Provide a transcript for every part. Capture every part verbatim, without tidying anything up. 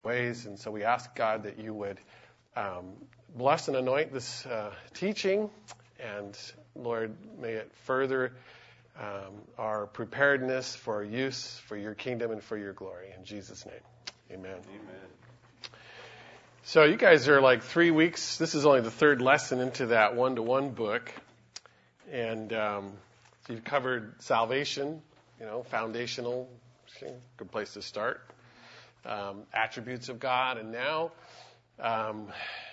ways. And so we ask God that you would um, bless and anoint this uh, teaching. And Lord, may it further um, our preparedness for use for your kingdom and for your glory. In Jesus' name, amen. Amen. So you guys are like three weeks. This is only the third lesson into that one-to-one book. And um, so you've covered salvation, you know, foundational, good place to start. Um, attributes of God. And now um,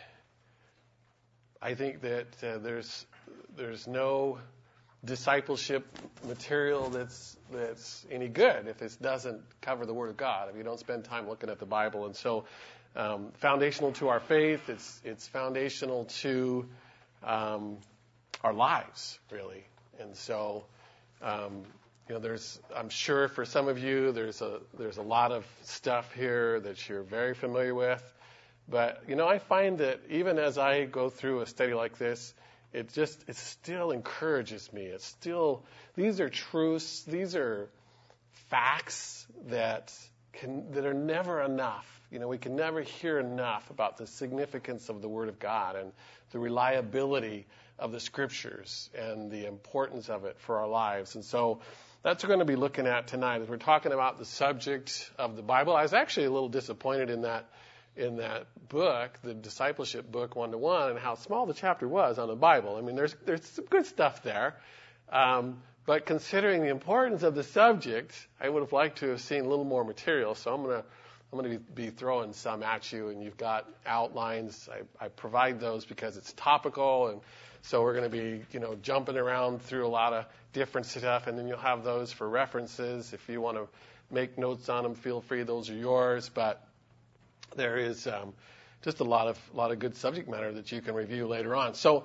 I think that uh, there's there's no discipleship material that's that's any good if it doesn't cover the Word of God, if you don't spend time looking at the Bible. And so um, foundational to our faith, it's it's foundational to um, our lives, really. And so um, you know, there's I'm sure for some of you there's a there's a lot of stuff here that you're very familiar with. But you know, I find that even as I go through a study like this, it just, it still encourages me. It's still, these are truths, these are facts that can, that are never enough. You know, we can never hear enough about the significance of the Word of God and the reliability of the Scriptures and the importance of it for our lives. And so that's what we're going to be looking at tonight as we're talking about the subject of the Bible. I was actually a little disappointed in that in that book, the discipleship book, one-to-one, and how small the chapter was on the Bible. I mean, there's there's some good stuff there. Um, but considering the importance of the subject, I would have liked to have seen a little more material. So I'm going to I'm going to be throwing some at you, and you've got outlines. I, I provide those because it's topical, and so we're going to be, you know, jumping around through a lot of different stuff, and then you'll have those for references. If you want to make notes on them, feel free. Those are yours. But there is um, just a lot of lot of good subject matter that you can review later on. So,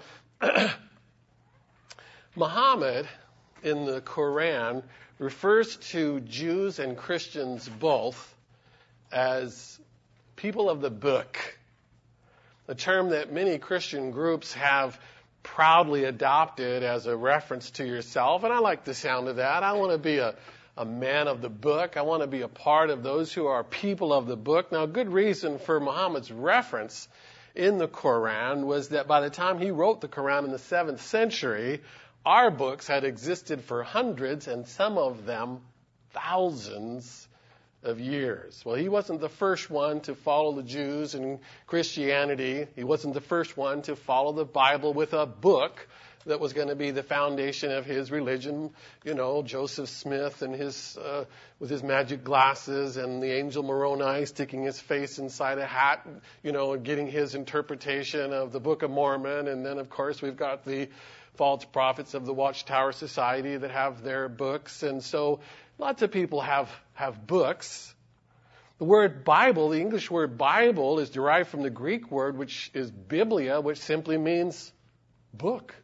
Muhammad in the Quran refers to Jews and Christians both as people of the book, a term that many Christian groups have proudly adopted as a reference to yourself. And I like the sound of that. I want to be a a man of the book. I want to be a part of those who are people of the book. Now, a good reason for Muhammad's reference in the Quran was that by the time he wrote the Quran in the seventh century, our books had existed for hundreds and some of them thousands of years. Well, he wasn't the first one to follow the Jews and Christianity. He wasn't the first one to follow the Bible with a book that was going to be the foundation of his religion. You know, Joseph Smith and his uh, with his magic glasses, and the angel Moroni sticking his face inside a hat, you know, and getting his interpretation of the Book of Mormon. And then, of course, we've got the false prophets of the Watchtower Society that have their books. And so lots of people have, have books. The word Bible, the English word Bible, is derived from the Greek word, which is biblia, which simply means book.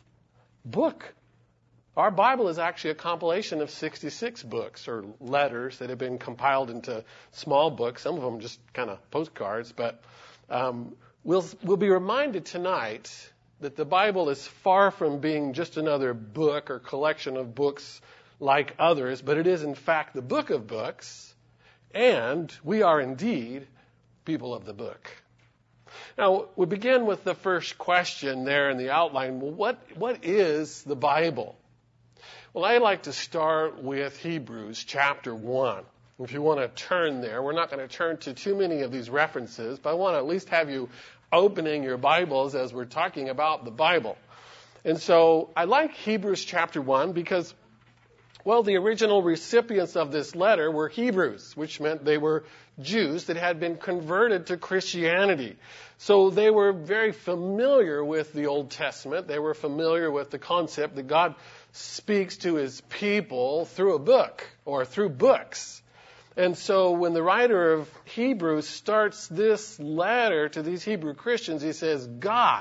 Book. Our Bible is actually a compilation of sixty-six books or letters that have been compiled into small books, some of them just kind of postcards. But um, we'll, we'll be reminded tonight that the Bible is far from being just another book or collection of books like others, but it is in fact the book of books, and we are indeed people of the book. Now, we begin with the first question there in the outline. Well, what, what is the Bible? Well, I like to start with Hebrews chapter one. If you want to turn there, we're not going to turn to too many of these references, but I want to at least have you opening your Bibles as we're talking about the Bible. And so I like Hebrews chapter one because, well, the original recipients of this letter were Hebrews, which meant they were Jews that had been converted to Christianity. So they were very familiar with the Old Testament. They were familiar with the concept that God speaks to his people through a book or through books. And so when the writer of Hebrews starts this letter to these Hebrew Christians, he says, God.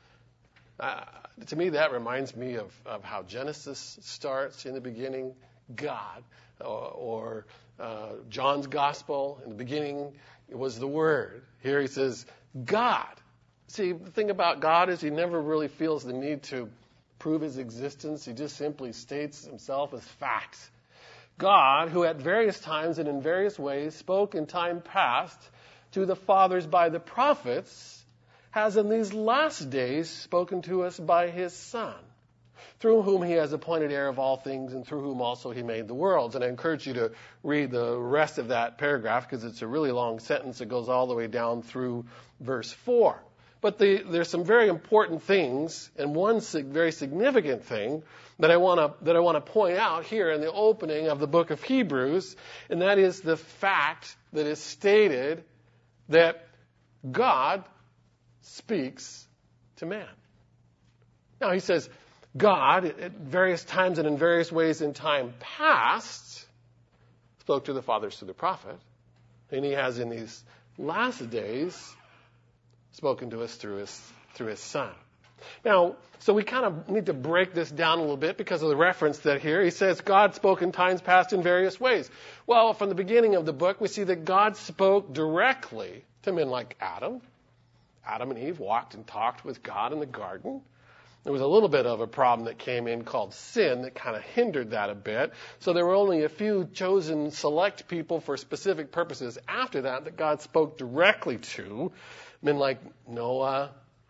Uh, to me, that reminds me of, of how Genesis starts in the beginning, God. Or, or uh, John's Gospel, in the beginning, it was the Word. Here he says, God. See, the thing about God is he never really feels the need to prove his existence. He just simply states himself as facts. God, who at various times and in various ways spoke in time past to the fathers by the prophets, has in these last days spoken to us by his Son, through whom he has appointed heir of all things, and through whom also he made the worlds. And I encourage you to read the rest of that paragraph, because it's a really long sentence. It goes all the way down through verse four. But the, there's some very important things, and one sig- very significant thing that I want to that I want to point out here in the opening of the book of Hebrews, and that is the fact that is stated that God speaks to man. Now he says, God, at various times and in various ways in time past, spoke to the fathers through the prophet, and he has in these last days spoken to us through his through his Son. Now, so we kind of need to break this down a little bit because of the reference that here. He says God spoke in times past in various ways. Well, from the beginning of the book, we see that God spoke directly to men like Adam. Adam and Eve walked and talked with God in the garden. There was a little bit of a problem that came in called sin that kind of hindered that a bit. So there were only a few chosen select people for specific purposes after that that God spoke directly to. Men like Noah,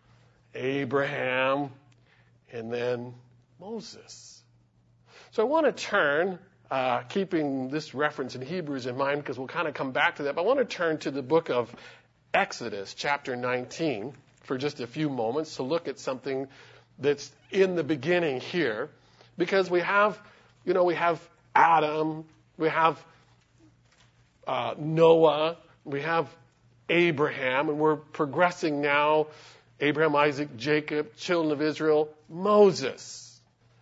Abraham, and then Moses. So I want to turn, uh, keeping this reference in Hebrews in mind, because we'll kind of come back to that, but I want to turn to the book of Exodus, chapter nineteen, for just a few moments to look at something that's in the beginning here, because we have, you know, we have Adam, we have uh, Noah, we have Abraham, and we're progressing now, Abraham, Isaac, Jacob, children of Israel, Moses,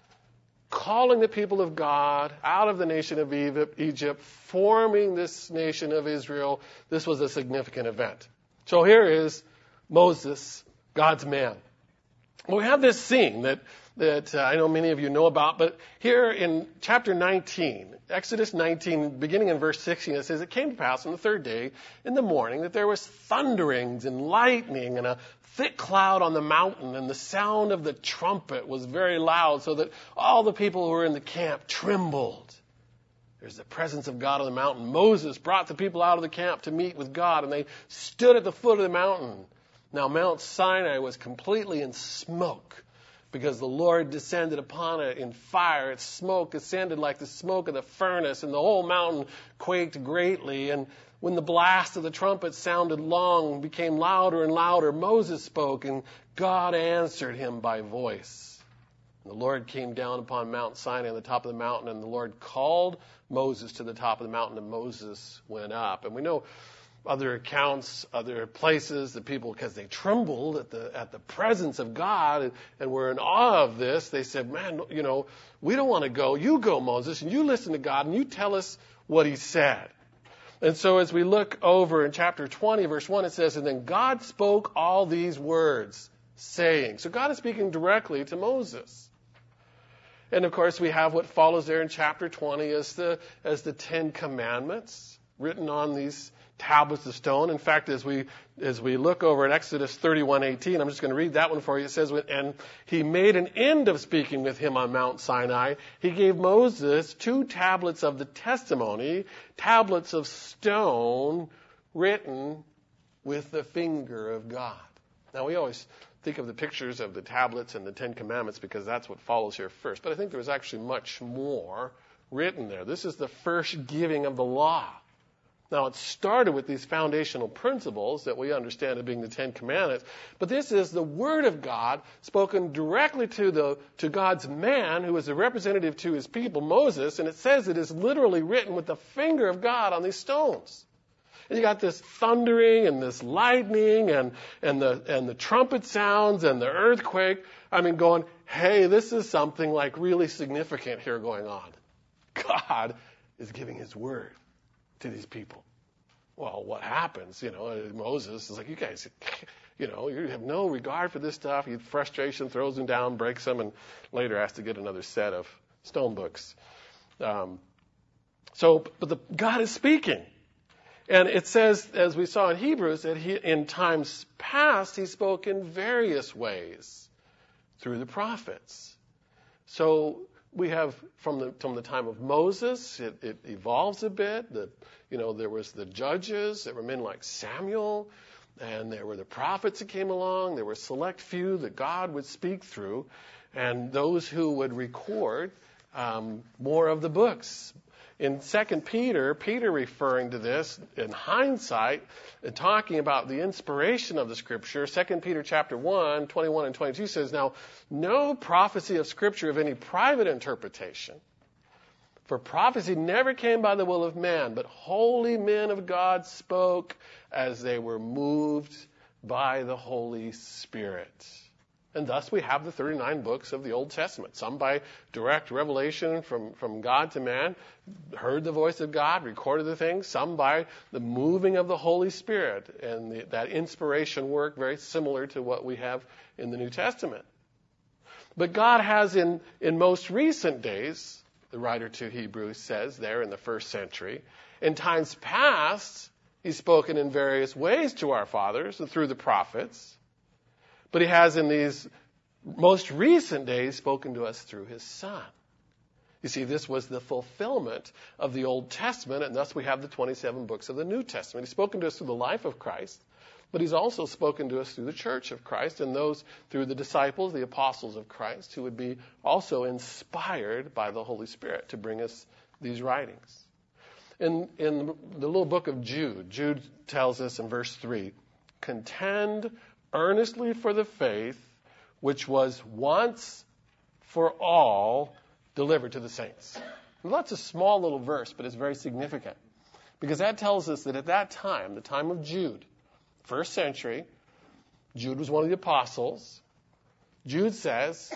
calling the people of God out of the nation of Egypt, forming this nation of Israel. This was a significant event. So here is Moses, God's man. Well, we have this scene that that uh, I know many of you know about, but here in chapter nineteen, Exodus nineteen, beginning in verse sixteen, it says, "It came to pass on the third day in the morning that there was thunderings and lightning and a thick cloud on the mountain, and the sound of the trumpet was very loud, so that all the people who were in the camp trembled." There's the presence of God on the mountain. Moses brought the people out of the camp to meet with God, and they stood at the foot of the mountain. Now Mount Sinai was completely in smoke, because the Lord descended upon it in fire. Its smoke ascended like the smoke of the furnace, and the whole mountain quaked greatly. And when the blast of the trumpet sounded long, became louder and louder, Moses spoke, and God answered him by voice. And the Lord came down upon Mount Sinai on the top of the mountain, and the Lord called Moses to the top of the mountain, and Moses went up. And we know other accounts, other places, the people, because they trembled at the at the presence of God and, and were in awe of this, they said, man, you know, we don't want to go. You go, Moses, and you listen to God, and you tell us what he said. And so as we look over in chapter twenty, verse one, it says, "And then God spoke all these words, saying." So God is speaking directly to Moses. And of course, we have what follows there in chapter twenty as the as the Ten Commandments written on these tablets of stone. In fact, as we as we look over at Exodus thirty-one eighteen, I'm just going to read that one for you. It says, "And he made an end of speaking with him on Mount Sinai. He gave Moses two tablets of the testimony, tablets of stone written with the finger of God." Now, we always think of the pictures of the tablets and the Ten Commandments because that's what follows here first. But I think there was actually much more written there. This is the first giving of the law. Now, it started with these foundational principles that we understand as being the Ten Commandments, but this is the Word of God spoken directly to the to God's man, who is a representative to his people, Moses, and it says it is literally written with the finger of God on these stones. And you got this thundering and this lightning and and the and the trumpet sounds and the earthquake. I mean, going, hey, this is something like really significant here going on. God is giving his word to these people. Well, what happens? You know, Moses is like, you guys, you know, you have no regard for this stuff. He frustration throws them down, breaks them, and later has to get another set of stone books. Um, so, but the, God is speaking. And it says, as we saw in Hebrews, that he, in times past, he spoke in various ways through the prophets. So we have from the from the time of Moses, it, it evolves a bit. The, you know, there was the judges. There were men like Samuel, and there were the prophets that came along. There were a select few that God would speak through, and those who would record um, more of the books. In Second Peter, Peter referring to this in hindsight and talking about the inspiration of the Scripture, Second Peter chapter one, twenty-one and twenty-two says, "Now, no prophecy of Scripture of any private interpretation, for prophecy never came by the will of man, but holy men of God spoke as they were moved by the Holy Spirit." And thus we have the thirty-nine books of the Old Testament, some by direct revelation from, from God to man, heard the voice of God, recorded the things, some by the moving of the Holy Spirit, and the, that inspiration work very similar to what we have in the New Testament. But God has in, in most recent days, the writer to Hebrews says there in the first century, in times past, He's spoken in various ways to our fathers and through the prophets. But He has in these most recent days spoken to us through His Son. You see, this was the fulfillment of the Old Testament, and thus we have the twenty-seven books of the New Testament. He's spoken to us through the life of Christ, but He's also spoken to us through the church of Christ and those through the disciples, the apostles of Christ, who would be also inspired by the Holy Spirit to bring us these writings. In, in the little book of Jude, Jude tells us in verse three, "Contend earnestly for the faith which was once for all delivered to the saints." Well, that's a small little verse, but it's very significant, because that tells us that at that time, the time of Jude, first century, Jude was one of the apostles. Jude says,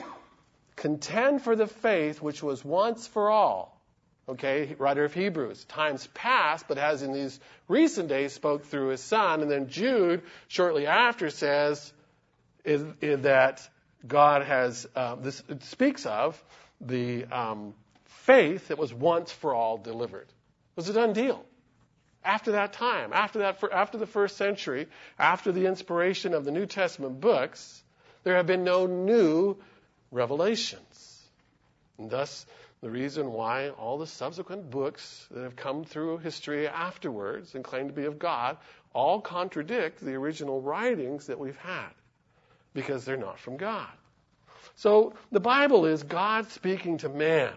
"Contend for the faith which was once for all." Okay, writer of Hebrews, times past, but has in these recent days spoke through His Son. And then Jude, shortly after, says is, is that God has, uh, this it speaks of the um, faith that was once for all delivered. It was a done deal. After that time, after that, for, after the first century, after the inspiration of the New Testament books, there have been no new revelations. And thus, the reason why all the subsequent books that have come through history afterwards and claim to be of God all contradict the original writings that we've had, because they're not from God. So the Bible is God speaking to man.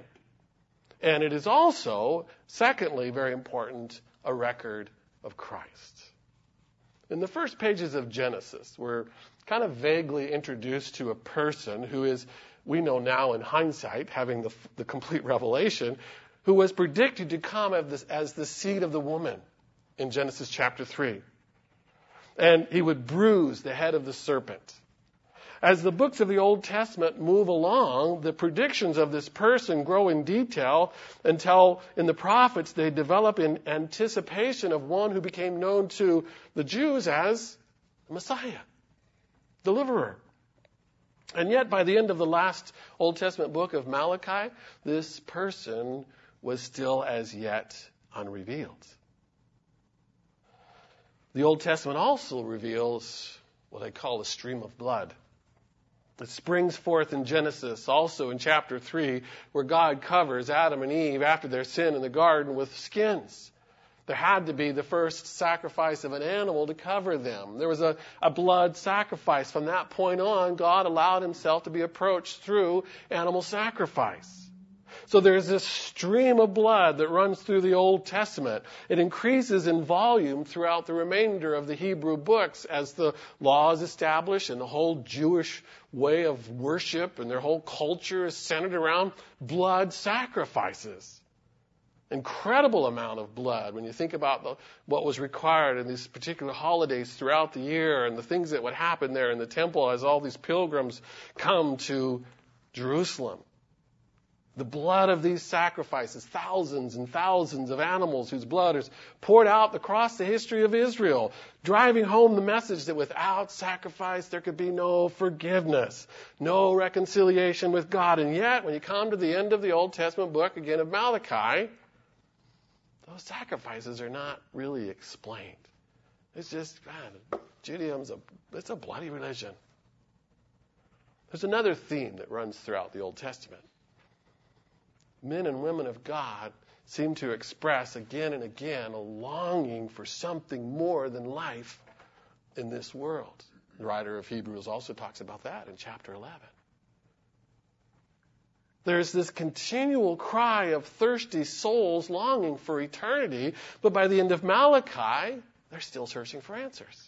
And it is also, secondly, very important, a record of Christ. In the first pages of Genesis, we're kind of vaguely introduced to a person who is, we know now in hindsight, having the, the complete revelation, who was predicted to come as the, as the seed of the woman in Genesis chapter three. And he would bruise the head of the serpent. As the books of the Old Testament move along, the predictions of this person grow in detail until in the prophets they develop in anticipation of one who became known to the Jews as the Messiah, deliverer. And yet, by the end of the last Old Testament book of Malachi, this person was still as yet unrevealed. The Old Testament also reveals what I call a stream of blood. It springs forth in Genesis, also in chapter three, where God covers Adam and Eve after their sin in the garden with skins. There had to be the first sacrifice of an animal to cover them. There was a, a blood sacrifice. From that point on, God allowed Himself to be approached through animal sacrifice. So there's this stream of blood that runs through the Old Testament. It increases in volume throughout the remainder of the Hebrew books as the law is established and the whole Jewish way of worship and their whole culture is centered around blood sacrifices. Incredible amount of blood when you think about the, what was required in these particular holidays throughout the year and the things that would happen there in the temple as all these pilgrims come to Jerusalem. The blood of these sacrifices, thousands and thousands of animals whose blood is poured out across the history of Israel, driving home the message that without sacrifice there could be no forgiveness, no reconciliation with God. And yet, when you come to the end of the Old Testament book, again of Malachi, those sacrifices are not really explained. It's just, man, Judaism's a, it's a bloody religion. There's another theme that runs throughout the Old Testament. men and women of God seem to express again and again a longing for something more than life in this world. The writer of Hebrews also talks about that in chapter eleven. There's this continual cry of thirsty souls longing for eternity, but by the end of Malachi, they're still searching for answers.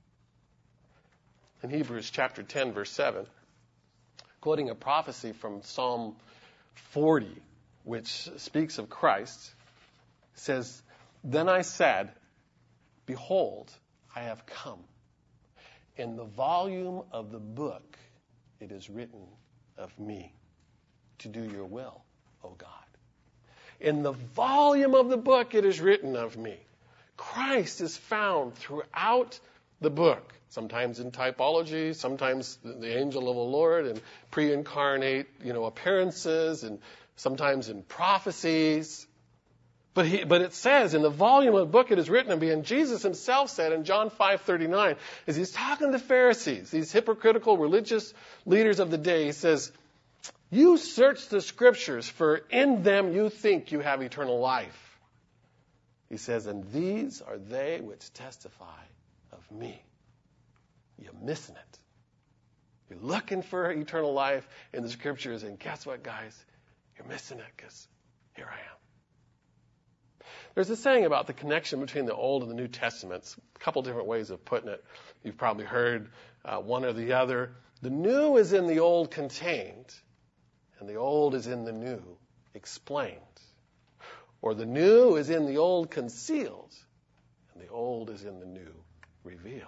In Hebrews chapter ten, verse seven, quoting a prophecy from Psalm forty, which speaks of Christ, says, "Then I said, behold, I have come. In the volume of the book it is written of me, to do your will, O God." In the volume of the book it is written of me. Christ is found throughout the book, sometimes in typology, sometimes the angel of the Lord, and pre-incarnate, you know, appearances, and sometimes in prophecies. But he, but it says in the volume of the book it is written of me, and Jesus himself said in John five thirty-nine, as he's talking to the Pharisees, these hypocritical religious leaders of the day, he says, "You search the scriptures, for in them you think you have eternal life." He says, "And these are they which testify of me." You're missing it. You're looking for eternal life in the scriptures, and guess what, guys? You're missing it, because here I am. There's a saying about the connection between the Old and the New Testaments. A couple different ways of putting it. You've probably heard uh, one or the other. The new is in the Old contained, and the Old is in the New explained. Or the new is in the Old concealed, and the Old is in the New revealed.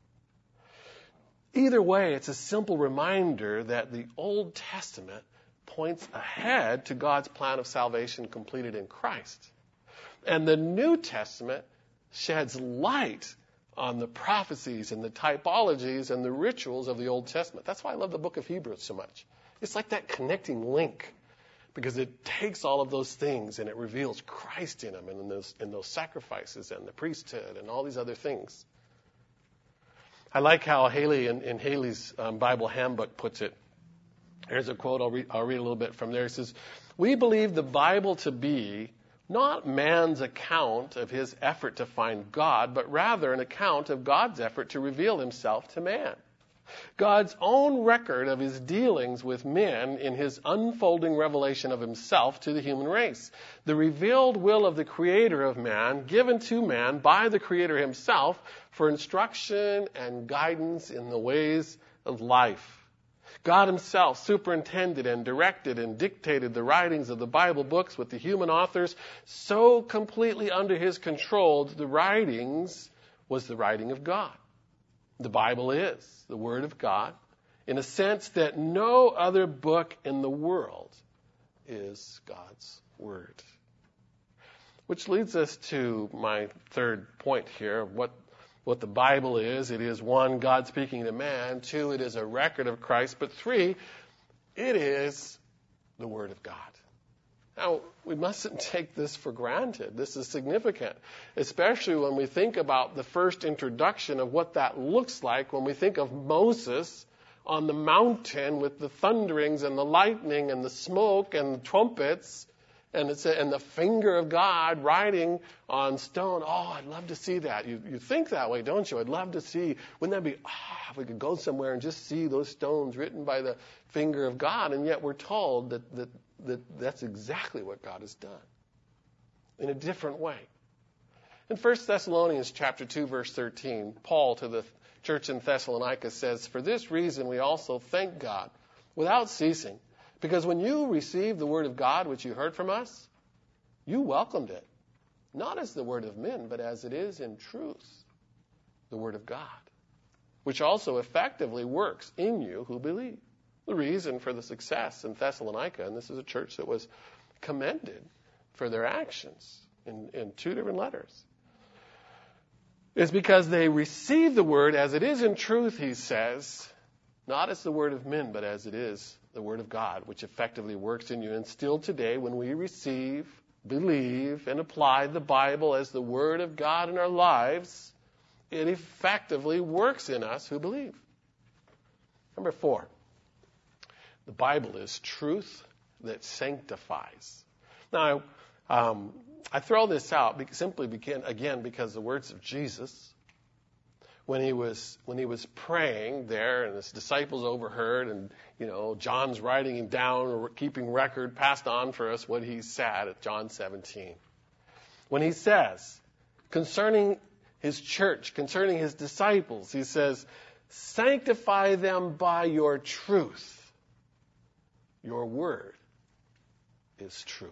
Either way, it's a simple reminder that the Old Testament points ahead to God's plan of salvation completed in Christ. And the New Testament sheds light on the prophecies and the typologies and the rituals of the Old Testament. That's why I love the book of Hebrews so much. It's like that connecting link, because it takes all of those things and it reveals Christ in them and in those, in those sacrifices and the priesthood and all these other things. I like how Haley in, in Haley's um, Bible handbook puts it. Here's a quote. I'll read, I'll read a little bit from there. It says, "We believe the Bible to be not man's account of his effort to find God, but rather an account of God's effort to reveal himself to man. God's own record of his dealings with men in his unfolding revelation of himself to the human race. The revealed will of the Creator of man, given to man by the Creator himself for instruction and guidance in the ways of life. God himself superintended and directed and dictated the writings of the Bible books with the human authors so completely under his control that the writings was the writing of God. The Bible is the Word of God in a sense that no other book in the world is God's Word." Which leads us to my third point here, what What the Bible is. It is, one, God speaking to man. Two, it is a record of Christ. But three, it is the Word of God. Now, we mustn't take this for granted. This is significant, especially when we think about the first introduction of what that looks like, when we think of Moses on the mountain with the thunderings and the lightning and the smoke and the trumpets, and it's a, and the finger of God writing on stone. Oh, I'd love to see that. You, you think that way, don't you? I'd love to see. Wouldn't that be, ah, oh, if we could go somewhere and just see those stones written by the finger of God. And yet we're told that, that, that that's exactly what God has done in a different way. In First Thessalonians chapter two, verse thirteen, Paul to the church in Thessalonica says, "For this reason we also thank God without ceasing, because when you received the word of God, which you heard from us, you welcomed it, not as the word of men, but as it is in truth, the word of God, which also effectively works in you who believe." The reason for the success in Thessalonica, and this is a church that was commended for their actions in, in two different letters, is because they received the word as it is in truth, he says, not as the word of men, but as it is the word of God, which effectively works in you. And still today, when we receive, believe, and apply the Bible as the word of God in our lives, it effectively works in us who believe. Number four, the Bible is truth that sanctifies. Now, um, I throw this out because, simply begin, again because the words of Jesus, when he was when he was praying there, and his disciples overheard, and you know John's writing him down or keeping record, passed on for us what he said at John seventeen. When he says concerning his church, concerning his disciples, he says, "Sanctify them by your truth. Your word is truth."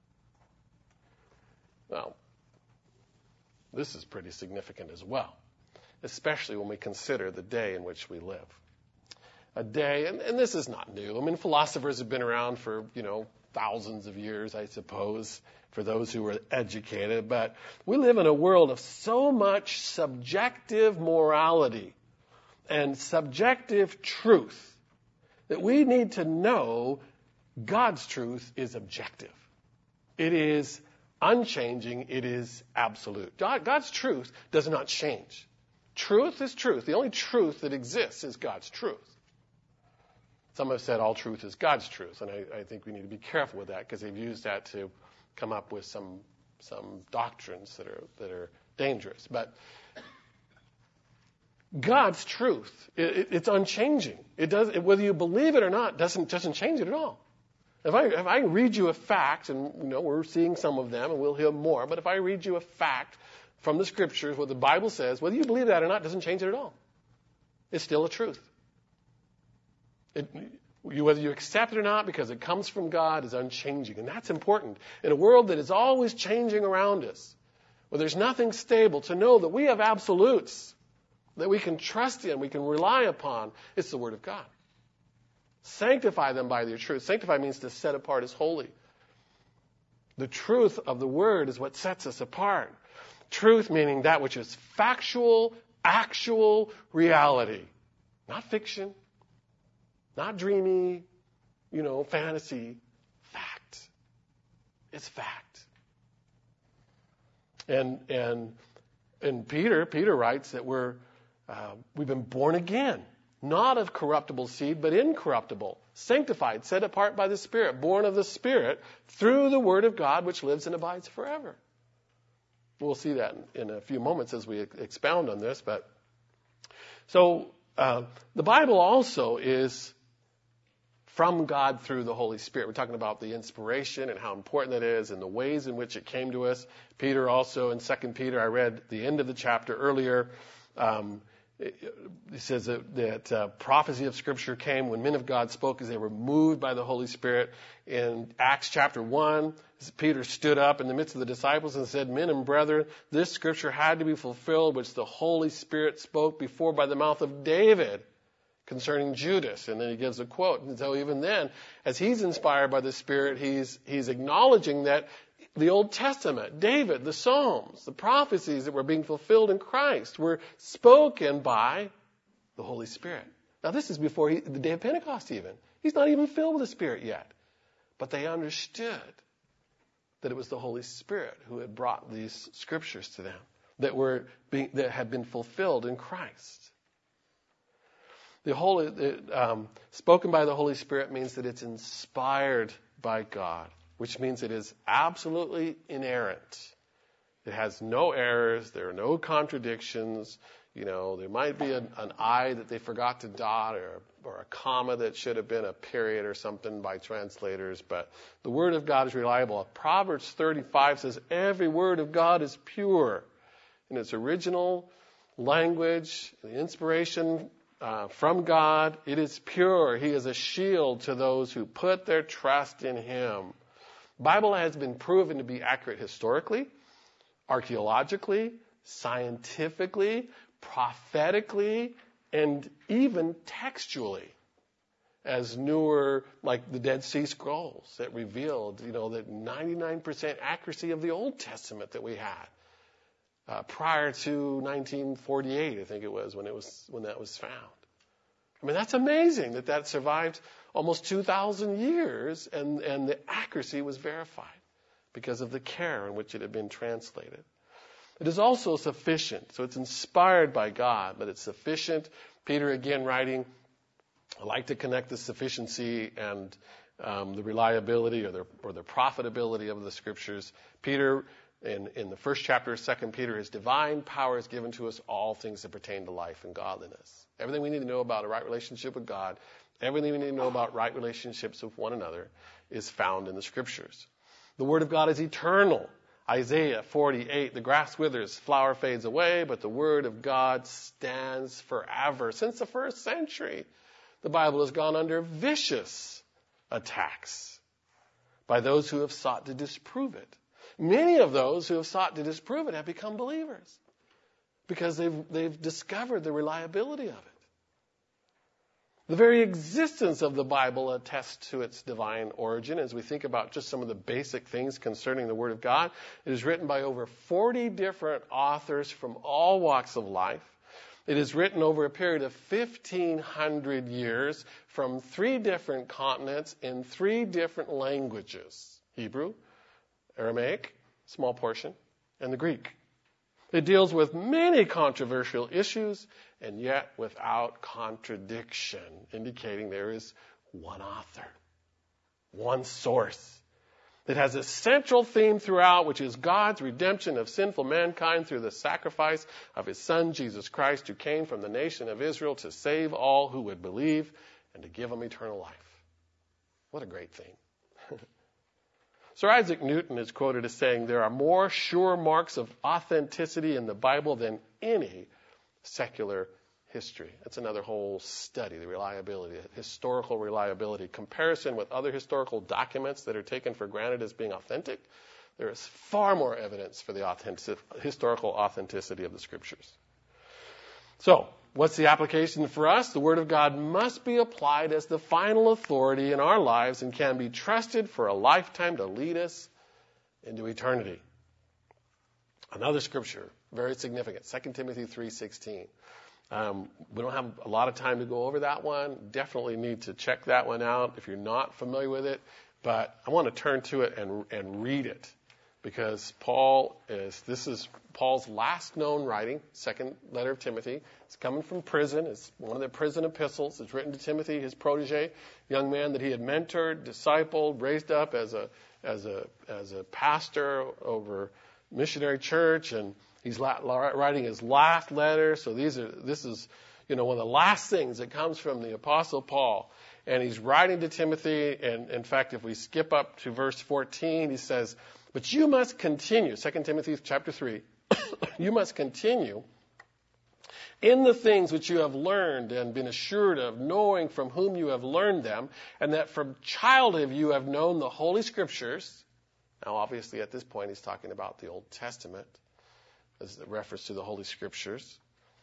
Now, this is pretty significant as well, especially when we consider the day in which we live. A day, and, and this is not new. I mean, philosophers have been around for, you know, thousands of years, I suppose, for those who were educated. But we live in a world of so much subjective morality and subjective truth that we need to know God's truth is objective. It is unchanging. It is absolute. God, God's truth does not change. Truth is truth. The only truth that exists is God's truth. Some have said all truth is God's truth, and I, I think we need to be careful with that because they've used that to come up with some some doctrines that are that are dangerous. But God's truth, it, it, it's unchanging. It does, it, whether you believe it or not, doesn't doesn't change it at all. If I if I read you a fact, and you know we're seeing some of them, and we'll hear more. But if I read you a fact from the Scriptures, what the Bible says, whether you believe that or not, doesn't change it at all. It's still a truth. It, you, whether you accept it or not, because it comes from God, is unchanging, and that's important in a world that is always changing around us, where there's nothing stable. To know that we have absolutes that we can trust in, we can rely upon. It's the Word of God. Sanctify them by your truth. Sanctify means to set apart as holy. The truth of the Word is what sets us apart. Truth meaning that which is factual, actual reality. Not fiction, not dreamy, you know, fantasy. Fact. It's fact. And and and Peter, Peter writes that we're uh, we've been born again. Not of corruptible seed, but incorruptible, sanctified, set apart by the Spirit, born of the Spirit through the Word of God, which lives and abides forever. We'll see that in a few moments as we expound on this. But so uh, the Bible also is from God through the Holy Spirit. We're talking about the inspiration and how important that is and the ways in which it came to us. Peter also, in Second Peter, I read the end of the chapter earlier. Um, He says that, that uh, prophecy of Scripture came when men of God spoke as they were moved by the Holy Spirit. In Acts chapter one, Peter stood up in the midst of the disciples and said, "Men and brethren, this Scripture had to be fulfilled, which the Holy Spirit spoke before by the mouth of David concerning Judas." And then he gives a quote. And so even then, as he's inspired by the Spirit, he's he's acknowledging that the Old Testament, David, the Psalms, the prophecies that were being fulfilled in Christ were spoken by the Holy Spirit. Now, this is before he, the day of Pentecost even. He's not even filled with the Spirit yet. But they understood that it was the Holy Spirit who had brought these scriptures to them that were being, that had been fulfilled in Christ. The Holy, the, um, spoken by the Holy Spirit means that it's inspired by God, which means it is absolutely inerrant. It has no errors. There are no contradictions. You know, there might be an, an I that they forgot to dot or, or a comma that should have been a period or something by translators. But the Word of God is reliable. Proverbs thirty-five says every word of God is pure in its original language, the inspiration uh, from God. It is pure. He is a shield to those who put their trust in Him. The Bible has been proven to be accurate historically, archaeologically, scientifically, prophetically, and even textually, as newer, like the Dead Sea Scrolls that revealed, you know, that ninety-nine percent accuracy of the Old Testament that we had uh, prior to nineteen forty-eight, I think it was when it was when that was found. I mean, that's amazing that that survived almost two thousand years, and, and the accuracy was verified because of the care in which it had been translated. It is also sufficient. So it's inspired by God, but it's sufficient. Peter, again, writing, I like to connect the sufficiency and um, the reliability or the, or the profitability of the Scriptures. Peter, in, in the first chapter of Second Peter, his divine power is given to us all things that pertain to life and godliness. Everything we need to know about a right relationship with God, everything we need to know about right relationships with one another is found in the Scriptures. The Word of God is eternal. Isaiah forty-eight, the grass withers, flower fades away, but the Word of God stands forever. Since the first century, the Bible has gone under vicious attacks by those who have sought to disprove it. Many of those who have sought to disprove it have become believers because they've, they've discovered the reliability of it. The very existence of the Bible attests to its divine origin. As we think about just some of the basic things concerning the Word of God, it is written by over forty different authors from all walks of life. It is written over a period of fifteen hundred years from three different continents in three different languages: Hebrew, Aramaic, small portion, and the Greek. It deals with many controversial issues, and yet without contradiction, indicating there is one author, one source. It has a central theme throughout, which is God's redemption of sinful mankind through the sacrifice of His Son, Jesus Christ, who came from the nation of Israel to save all who would believe and to give them eternal life. What a great theme. Sir Isaac Newton is quoted as saying, "There are more sure marks of authenticity in the Bible than any secular history." That's another whole study, the reliability, historical reliability, comparison with other historical documents that are taken for granted as being authentic. There is far more evidence for the authentic, historical authenticity of the Scriptures. So, what's the application for us? The Word of God must be applied as the final authority in our lives and can be trusted for a lifetime to lead us into eternity. Another scripture, very significant, Second Timothy three sixteen. Um, we don't have a lot of time to go over that one. Definitely need to check that one out if you're not familiar with it. But I want to turn to it and, and read it, because Paul is, this is Paul's last known writing, second letter of Timothy. It's coming from prison. It's one of the prison epistles. It's written to Timothy, his protege, young man that he had mentored, discipled, raised up as a as a as a pastor over missionary church, and he's writing his last letter. So these are this is you know one of the last things that comes from the Apostle Paul. And he's writing to Timothy, and in fact, if we skip up to verse fourteen, he says, "But you must continue," Second Timothy chapter three, "you must continue in the things which you have learned and been assured of, knowing from whom you have learned them, and that from childhood you have known the Holy Scriptures." Now, obviously, at this point, he's talking about the Old Testament as a reference to the Holy Scriptures.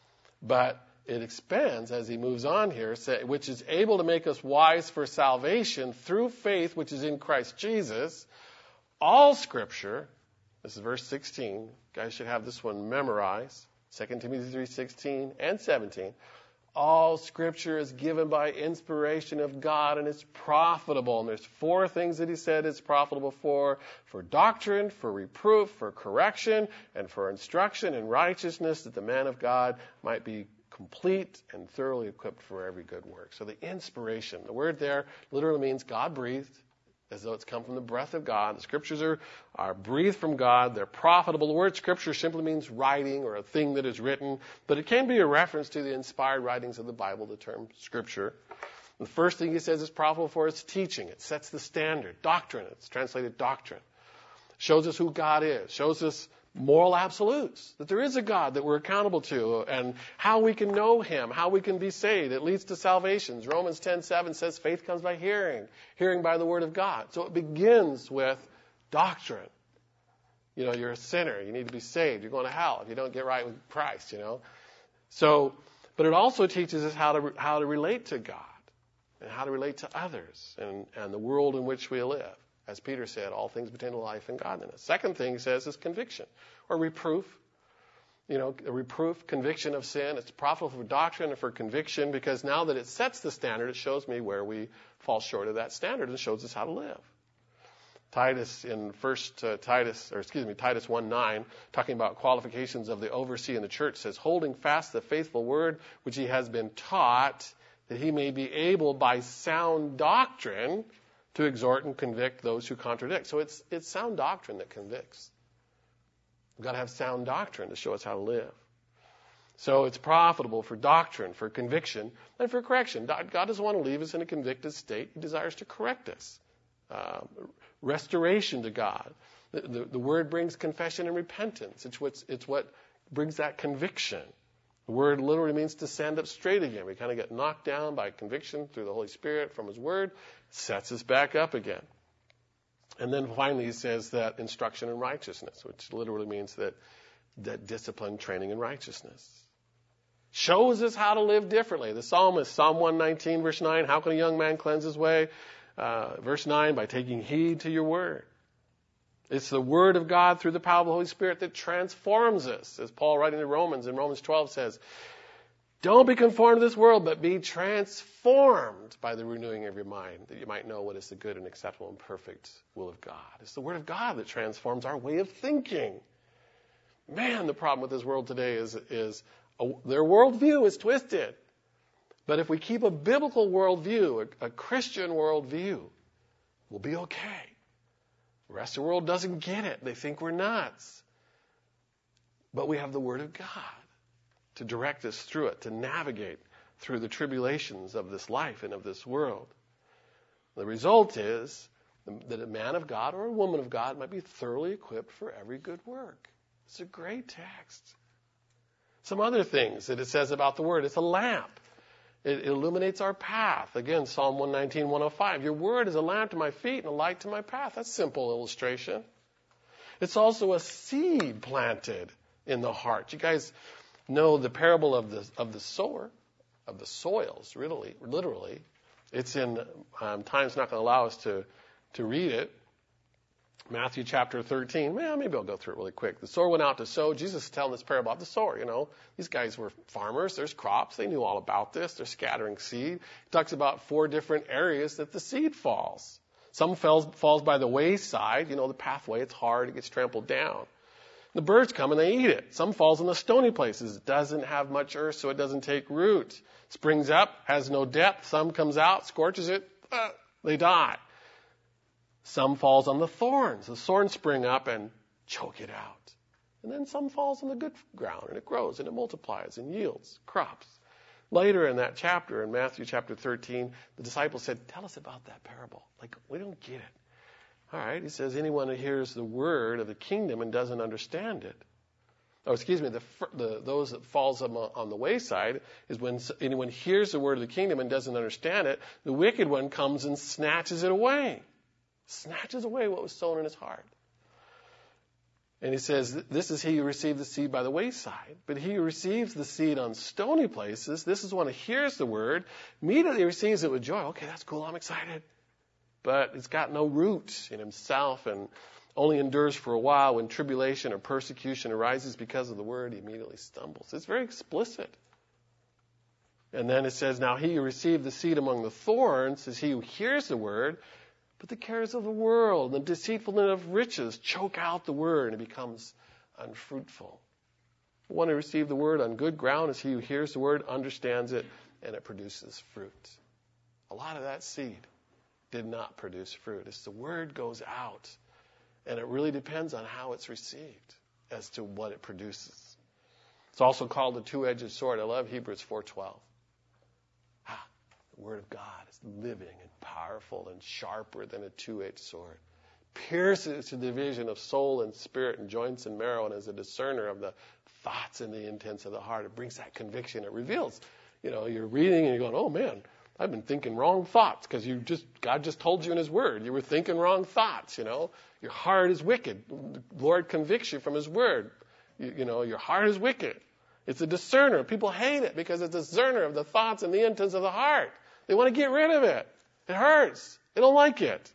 But it expands as he moves on here, which is able to make us wise for salvation through faith which is in Christ Jesus. All Scripture, this is verse sixteen. You guys should have this one memorized. Second Timothy three sixteen and seventeen. All Scripture is given by inspiration of God and is profitable. And there's four things that he said it's profitable for. For doctrine, for reproof, for correction, and for instruction in righteousness, that the man of God might be complete and thoroughly equipped for every good work. So the inspiration, the word there literally means God breathed, as though it's come from the breath of God. The Scriptures are, are breathed from God. They're profitable. The word Scripture simply means writing or a thing that is written, but it can be a reference to the inspired writings of the Bible, the term Scripture. The first thing he says is profitable for is teaching. It sets the standard. Doctrine, it's translated doctrine. Shows us who God is. Shows us moral absolutes, that there is a God that we're accountable to, and how we can know Him, how we can be saved. It leads to salvation. Romans ten seven says faith comes by hearing, hearing by the Word of God. So it begins with doctrine. You know, you're a sinner. You need to be saved. You're going to hell if you don't get right with Christ, you know. So, but it also teaches us how to how to relate to God and how to relate to others and, and the world in which we live. As Peter said, all things pertain to life and godliness. Second thing he says is conviction or reproof. You know, a reproof, conviction of sin. It's profitable for doctrine and for conviction, because now that it sets the standard, it shows me where we fall short of that standard and shows us how to live. Titus in First uh, Titus, or excuse me, Titus one nine, talking about qualifications of the overseer in the church, says, "Holding fast the faithful word which he has been taught, that he may be able by sound doctrine to exhort and convict those who contradict. So it's it's sound doctrine that convicts. We've got to have sound doctrine to show us how to live. So it's profitable for doctrine, for conviction, and for correction. God doesn't want to leave us in a convicted state. He desires to correct us. Uh, restoration to God. The, the, the word brings confession and repentance. It's, what's, it's what brings that conviction. The word literally means to stand up straight again. We kind of get knocked down by conviction through the Holy Spirit from His word, sets us back up again. And then finally he says that instruction in righteousness, which literally means that, that discipline, training in righteousness. Shows us how to live differently. The psalmist, Psalm one nineteen, verse nine, how can a young man cleanse his way? Uh, verse nine, by taking heed to your word. It's the word of God through the power of the Holy Spirit that transforms us. As Paul writing to Romans in Romans twelve says, don't be conformed to this world, but be transformed by the renewing of your mind, that you might know what is the good and acceptable and perfect will of God. It's the word of God that transforms our way of thinking. Man, the problem with this world today is, is a, their worldview is twisted. But if we keep a biblical worldview, a, a Christian worldview, we'll be okay. The rest of the world doesn't get it. They think we're nuts. But we have the Word of God to direct us through it, to navigate through the tribulations of this life and of this world. The result is that a man of God or a woman of God might be thoroughly equipped for every good work. It's a great text. Some other things that it says about the Word. It's a lamp. It illuminates our path. Again, Psalm one nineteen, one oh five. Your word is a lamp to my feet and a light to my path. That's a simple illustration. It's also a seed planted in the heart. You guys know the parable of the of the sower, of the soils, really, literally. It's in, um, time's not going to allow us to, to read it. Matthew chapter thirteen. Well, maybe I'll go through it really quick. The sower went out to sow. Jesus is telling this parable about the sower. You know, these guys were farmers. There's crops. They knew all about this. They're scattering seed. He talks about four different areas that the seed falls. Some falls, falls by the wayside. You know, the pathway. It's hard. It gets trampled down. The birds come and they eat it. Some falls in the stony places. It doesn't have much earth, so it doesn't take root. Springs up, has no depth. Some comes out, scorches it. Uh, they die. Some falls on the thorns. The thorns spring up and choke it out. And then some falls on the good ground, and it grows, and it multiplies, and yields crops. Later in that chapter, in Matthew chapter thirteen, the disciples said, tell us about that parable. Like, we don't get it. All right, he says, anyone who hears the word of the kingdom and doesn't understand it. Oh, excuse me, the, the, those that falls on, on the wayside is when anyone hears the word of the kingdom and doesn't understand it, the wicked one comes and snatches it away. Snatches away what was sown in his heart. And he says, this is he who received the seed by the wayside. But he who receives the seed on stony places, this is one who hears the word, immediately receives it with joy. Okay, that's cool, I'm excited. But it's got no root in himself and only endures for a while. When tribulation or persecution arises because of the word, he immediately stumbles. It's very explicit. And then it says, now he who received the seed among the thorns is he who hears the word, but the cares of the world and the deceitfulness of riches choke out the word and it becomes unfruitful. The one who received the word on good ground is he who hears the word, understands it, and it produces fruit. A lot of that seed did not produce fruit. As the word goes out, and it really depends on how it's received as to what it produces. It's also called a two-edged sword. I love Hebrews four twelve. Ah, the word of God is living and powerful and sharper than a two-edged sword. Pierces to the division of soul and spirit and joints and marrow, and is a discerner of the thoughts and the intents of the heart. It brings that conviction. It reveals, you know, you're reading and you're going, oh man, I've been thinking wrong thoughts because you just God just told you in His Word. You were thinking wrong thoughts, you know. Your heart is wicked. The Lord convicts you from His Word. You, you know, your heart is wicked. It's a discerner. People hate it because it's a discerner of the thoughts and the intents of the heart. They want to get rid of it. It hurts. They don't like it.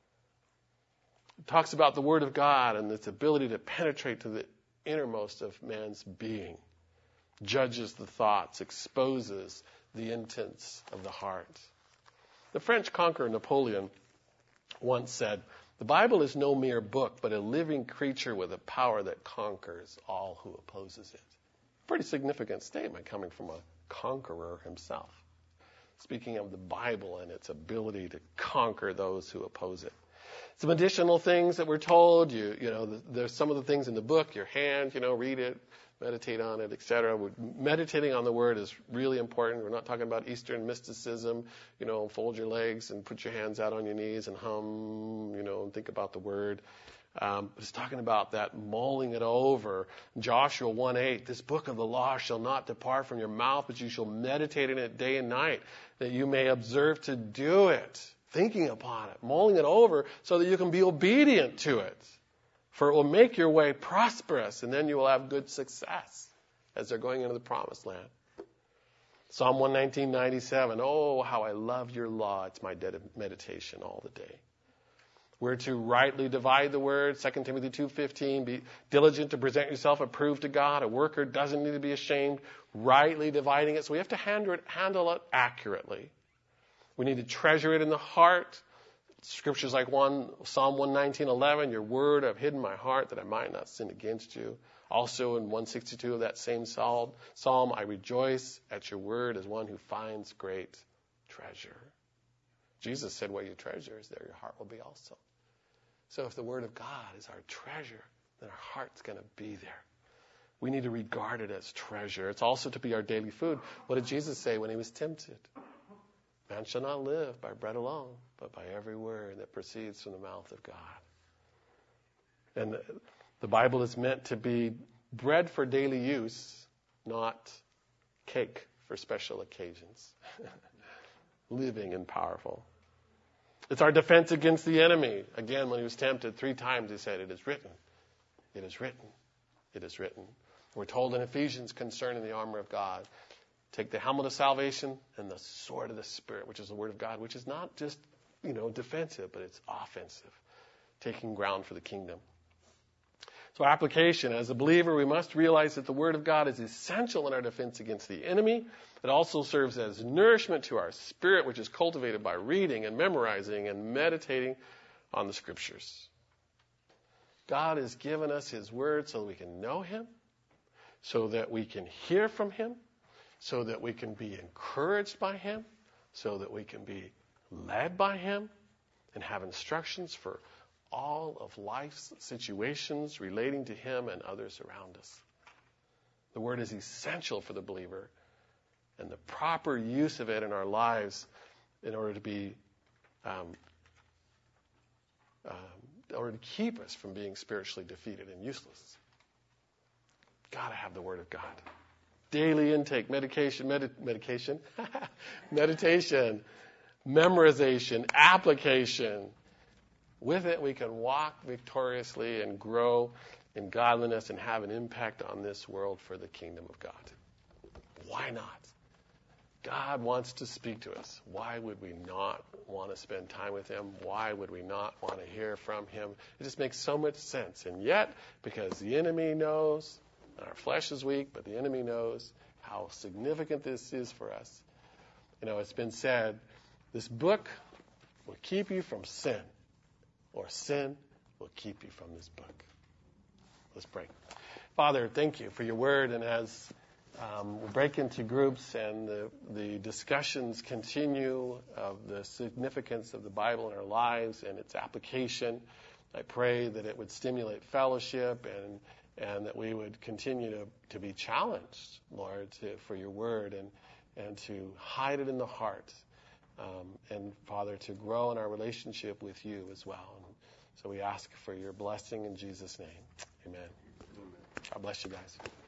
It talks about the Word of God and its ability to penetrate to the innermost of man's being. Judges the thoughts, exposes the intents of the heart. The French conqueror Napoleon once said, the Bible is no mere book, but a living creature with a power that conquers all who opposes it. Pretty significant statement coming from a conqueror himself. speaking of the Bible and its ability to conquer those who oppose it. Some additional things that we're told, you you know, there's some of the things in the book, your hand, you know, read it, meditate on it, et cetera. Meditating on the Word is really important. We're not talking about Eastern mysticism, you know, fold your legs and put your hands out on your knees and hum, you know, and think about the Word. Um, but it's talking about that mulling it over. Joshua one eight, this book of the law shall not depart from your mouth, but you shall meditate in it day and night, that you may observe to do it. Thinking upon it, mulling it over so that you can be obedient to it. For it will make your way prosperous, and then you will have good success as they're going into the promised land. Psalm one nineteen ninety-seven, oh, how I love your law. It's my meditation all the day. We're to rightly divide the word. Second Timothy two fifteen, be diligent to present yourself approved to God. A worker doesn't need to be ashamed, rightly dividing it. So we have to handle it, handle it accurately. We need to treasure it in the heart. Scriptures like one, Psalm one nineteen eleven, your word I've hidden in my heart that I might not sin against you. Also in one sixty-two of that same psalm, psalm, I rejoice at your word as one who finds great treasure. Jesus said, where your treasure is, there your heart will be also. So if the word of God is our treasure, then our heart's going to be there. We need to regard it as treasure. It's also to be our daily food. What did Jesus say when he was tempted? Man shall not live by bread alone, but by every word that proceeds from the mouth of God. And the, the Bible is meant to be bread for daily use, not cake for special occasions. Living and powerful. It's our defense against the enemy. Again, when he was tempted, three times he said, it is written, it is written, it is written. We're told in Ephesians concerning the armor of God, take the helmet of salvation and the sword of the Spirit, which is the word of God, which is not just, you know, defensive, but it's offensive, taking ground for the kingdom. So application, as a believer, we must realize that the word of God is essential in our defense against the enemy. It also serves as nourishment to our spirit, which is cultivated by reading and memorizing and meditating on the scriptures. God has given us his word so that we can know him, so that we can hear from him, so that we can be encouraged by him, so that we can be led by him, and have instructions for all of life's situations relating to him and others around us. The word is essential for the believer, and the proper use of it in our lives in order to be, um, um, in order to keep us from being spiritually defeated and useless. Got to have the word of God. Daily intake, medication, med- medication, meditation, memorization, application. With it, we can walk victoriously and grow in godliness and have an impact on this world for the kingdom of God. Why not? God wants to speak to us. Why would we not want to spend time with him? Why would we not want to hear from him? It just makes so much sense. And yet, because the enemy knows, and our flesh is weak, but the enemy knows how significant this is for us. You know, it's been said, this book will keep you from sin, or sin will keep you from this book. Let's pray. Father, thank you for your word, and as um, we break into groups and the, the discussions continue of the significance of the Bible in our lives and its application, I pray that it would stimulate fellowship and and that we would continue to, to be challenged, Lord, to, for your word and, and to hide it in the heart. Um, and, Father, to grow in our relationship with you as well. And so we ask for your blessing in Jesus' name. Amen. Amen. God bless you guys.